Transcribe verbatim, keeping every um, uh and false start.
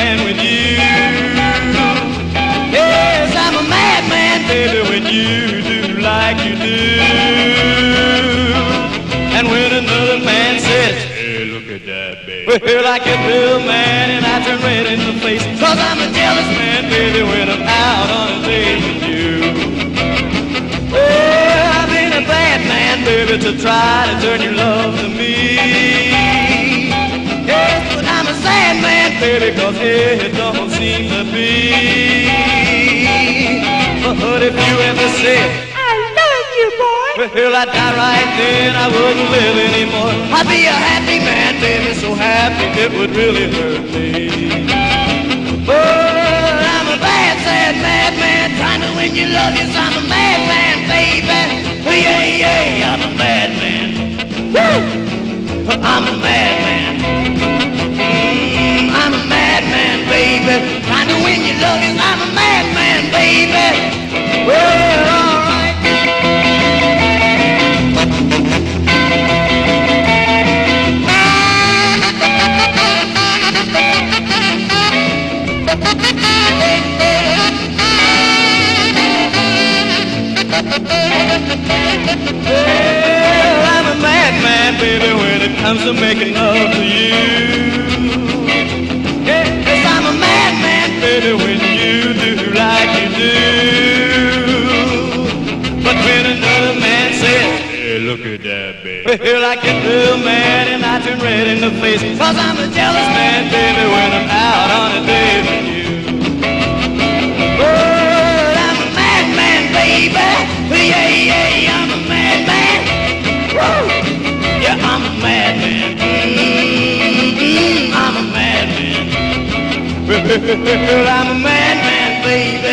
madman with you. Yes, I'm a madman, baby, when you do like you do. And when another man says, hey, look at that, baby, well, I can feel man and I turn red in the face, cause I'm a jealous man, baby, when I'm out on a date with you. Well, I've been a bad man, baby, to try to turn your love to me. Yes, but I'm a sad man, baby, cause it don't seem to be. But if you ever said, well, I'd die right then, I wouldn't live anymore. I'd be a happy man, baby, so happy it would really hurt me. But I'm a bad, sad madman, trying to win your love. Yes, I'm a madman, baby. Yeah, yeah, I'm a madman. Woo! I'm a madman. Mm, I'm a madman, baby, trying to win your love. Yes, I'm a madman, baby. Well, all right. Well, I'm a madman, baby, when it comes to making love to you. Yes, I'm a madman, baby, when you do like you do. But when another man says, hey, look at that, baby, well, I get real mad and I turn red in the face, cause I'm a jealous man, baby, when I'm out on a date with you. Well, I'm a madman, baby. Yeah, yeah, I'm a madman. Woo! Yeah, I'm a madman. Mm-hmm, I'm a madman. Well, I'm a madman, baby.